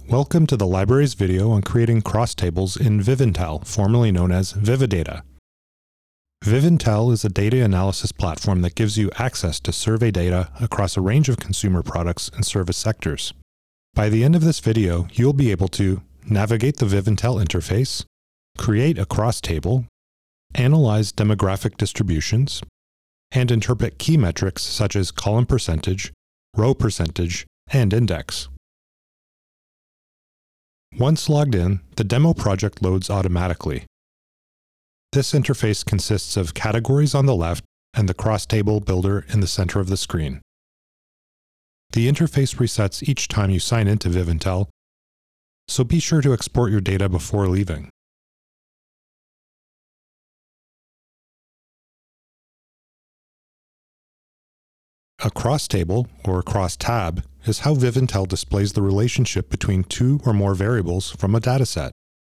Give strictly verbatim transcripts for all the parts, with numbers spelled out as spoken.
Welcome to the library's video on creating cross tables in Vivintel, formerly known as Vividata. Vivintel is a data analysis platform that gives you access to survey data across a range of consumer products and service sectors. By the end of this video, you'll be able to navigate the Vivintel interface, create a cross table, analyze demographic distributions, and interpret key metrics such as column percentage, row percentage, and index. Once logged in, the demo project loads automatically. This interface consists of categories on the left and the cross table builder in the center of the screen. The interface resets each time you sign into Vivintel, so be sure to export your data before leaving. A cross table, or cross tab, is how Vivintel displays the relationship between two or more variables from a dataset.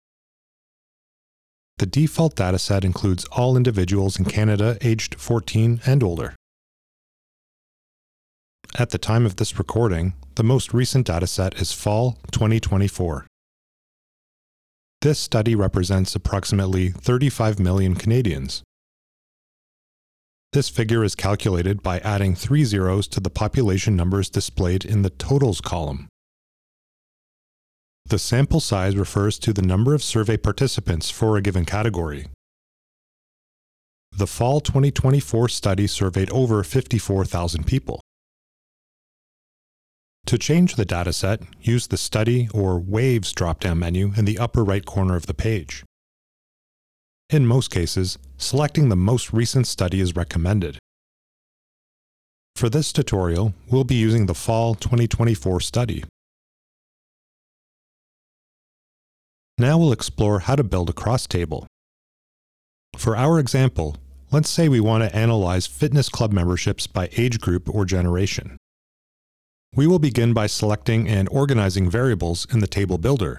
The default dataset includes all individuals in Canada aged fourteen and older. At the time of this recording, the most recent dataset is Fall twenty twenty-four. This study represents approximately thirty-five million Canadians. This figure is calculated by adding three zeros to the population numbers displayed in the totals column. The sample size refers to the number of survey participants for a given category. The Fall twenty twenty-four study surveyed over fifty-four thousand people. To change the dataset, use the Study or Waves drop-down menu in the upper right corner of the page. In most cases, selecting the most recent study is recommended. For this tutorial, we'll be using the Fall twenty twenty-four study. Now we'll explore how to build a cross table. For our example, let's say we want to analyze fitness club memberships by age group or generation. We will begin by selecting and organizing variables in the table builder.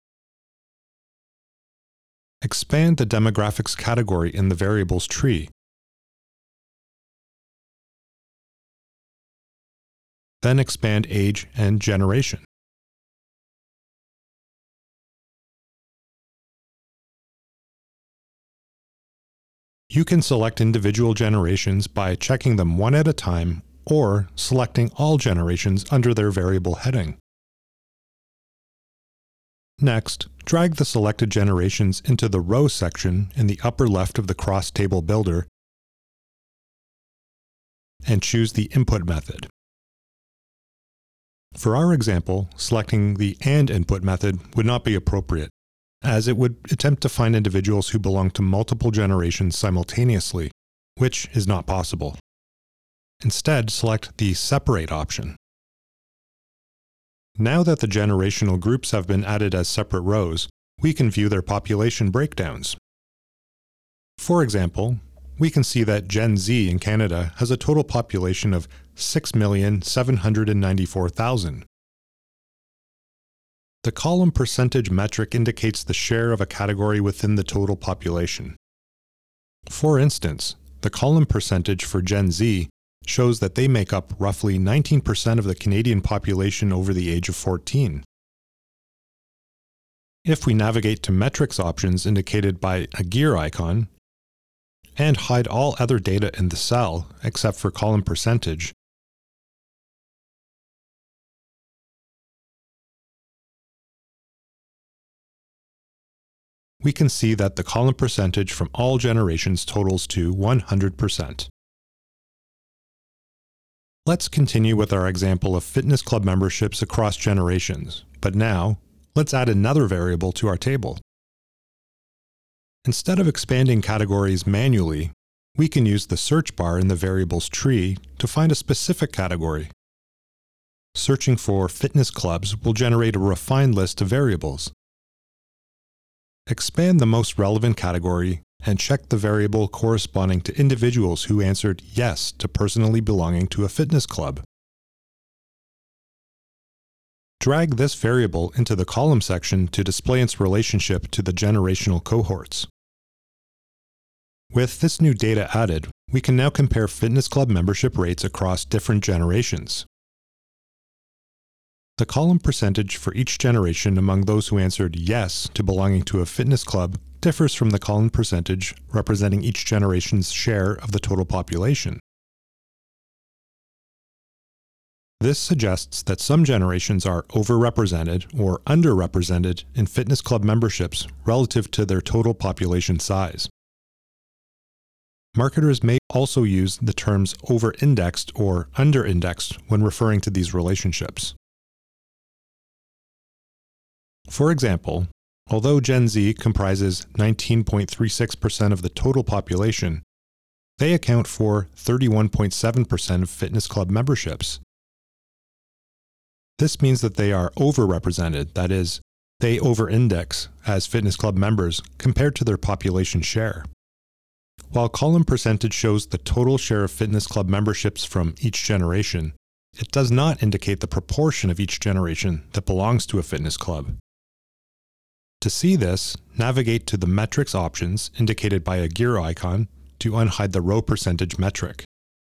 Expand the demographics category in the variables tree. Then expand age and generation. You can select individual generations by checking them one at a time or selecting all generations under their variable heading. Next, drag the selected generations into the Row section in the upper left of the cross table builder and choose the Input method. For our example, selecting the AND input method would not be appropriate, as it would attempt to find individuals who belong to multiple generations simultaneously, which is not possible. Instead, select the Separate option. Now that the generational groups have been added as separate rows, we can view their population breakdowns. For example, we can see that Gen Z in Canada has a total population of six million seven hundred ninety-four thousand. The column percentage metric indicates the share of a category within the total population. For instance, the column percentage for Gen Z shows that they make up roughly nineteen percent of the Canadian population over the age of fourteen. If we navigate to metrics options indicated by a gear icon, and hide all other data in the cell except for column percentage, we can see that the column percentage from all generations totals to one hundred percent. Let's continue with our example of fitness club memberships across generations, but now, let's add another variable to our table. Instead of expanding categories manually, we can use the search bar in the variables tree to find a specific category. Searching for fitness clubs will generate a refined list of variables. Expand the most relevant category and check the variable corresponding to individuals who answered yes to personally belonging to a fitness club. Drag this variable into the column section to display its relationship to the generational cohorts. With this new data added, we can now compare fitness club membership rates across different generations. The column percentage for each generation among those who answered yes to belonging to a fitness club differs from the column percentage representing each generation's share of the total population. This suggests that some generations are overrepresented or underrepresented in fitness club memberships relative to their total population size. Marketers may also use the terms over-indexed or under-indexed when referring to these relationships. For example, although Gen Z comprises nineteen point three six percent of the total population, they account for thirty-one point seven percent of fitness club memberships. This means that they are overrepresented, that is, they over-index as fitness club members compared to their population share. While column percentage shows the total share of fitness club memberships from each generation, it does not indicate the proportion of each generation that belongs to a fitness club. To see this, navigate to the metrics options indicated by a gear icon to unhide the row percentage metric.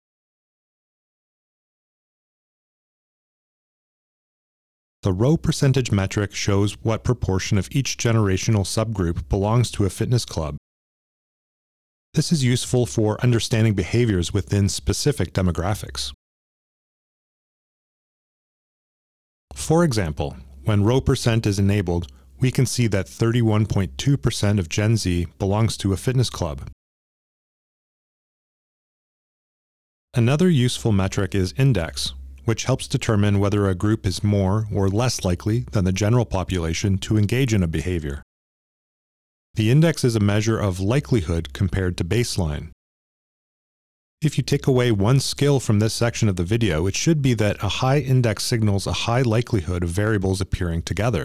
The row percentage metric shows what proportion of each generational subgroup belongs to a fitness club. This is useful for understanding behaviors within specific demographics. For example, when row percent is enabled, we can see that thirty-one point two percent of Gen Z belongs to a fitness club. Another useful metric is index, which helps determine whether a group is more or less likely than the general population to engage in a behavior. The index is a measure of likelihood compared to baseline. If you take away one skill from this section of the video, it should be that a high index signals a high likelihood of variables appearing together.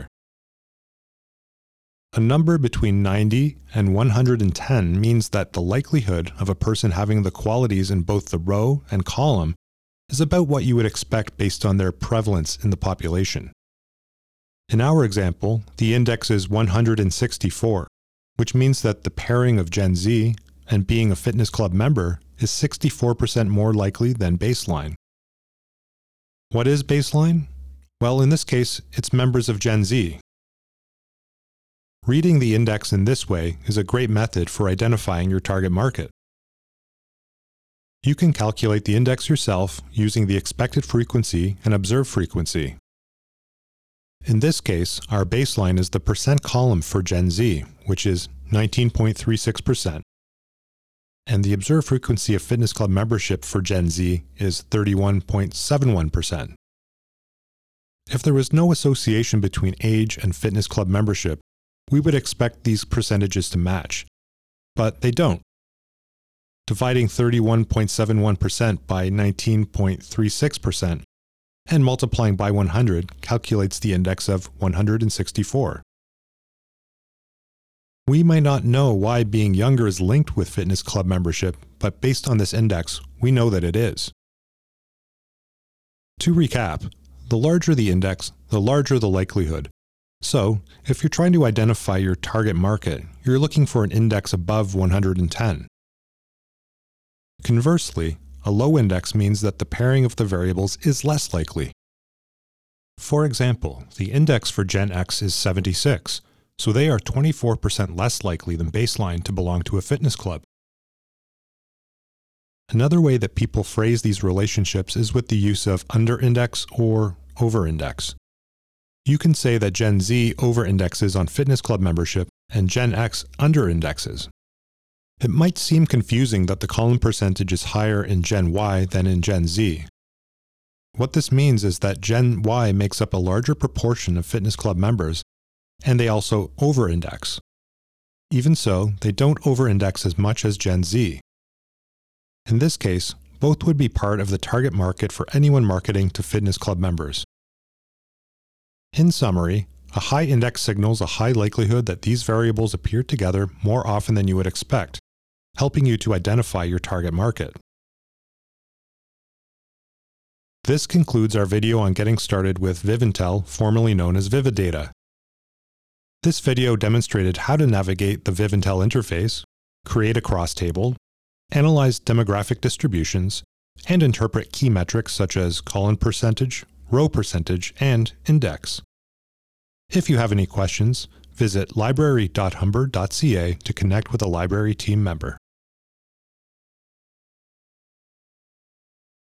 A number between ninety and one hundred ten means that the likelihood of a person having the qualities in both the row and column is about what you would expect based on their prevalence in the population. In our example, the index is one hundred sixty-four, which means that the pairing of Gen Z and being a fitness club member is sixty-four percent more likely than baseline. What is baseline? Well, in this case, it's members of Gen Z. Reading the index in this way is a great method for identifying your target market. You can calculate the index yourself using the expected frequency and observed frequency. In this case, our baseline is the percent column for Gen Z, which is nineteen point three six percent, and the observed frequency of fitness club membership for Gen Z is thirty-one point seven one percent. If there was no association between age and fitness club membership, we would expect these percentages to match, but they don't. Dividing thirty-one point seven one percent by nineteen point three six percent and multiplying by one hundred calculates the index of one hundred sixty-four. We might not know why being younger is linked with fitness club membership, but based on this index, we know that it is. To recap, the larger the index, the larger the likelihood. So, if you're trying to identify your target market, you're looking for an index above one hundred ten. Conversely, a low index means that the pairing of the variables is less likely. For example, the index for Gen X is seventy-six, so they are twenty-four percent less likely than baseline to belong to a fitness club. Another way that people phrase these relationships is with the use of under-index or over-index. You can say that Gen Z over-indexes on fitness club membership and Gen X under-indexes. It might seem confusing that the column percentage is higher in Gen Y than in Gen Z. What this means is that Gen Y makes up a larger proportion of fitness club members, and they also over-index. Even so, they don't over-index as much as Gen Z. In this case, both would be part of the target market for anyone marketing to fitness club members. In summary, a high index signals a high likelihood that these variables appear together more often than you would expect, helping you to identify your target market. This concludes our video on getting started with Vivintel, formerly known as Vividata. This video demonstrated how to navigate the Vivintel interface, create a cross table, analyze demographic distributions, and interpret key metrics such as column percentage, row percentage, and index. If you have any questions, visit library dot humber dot c a to connect with a library team member.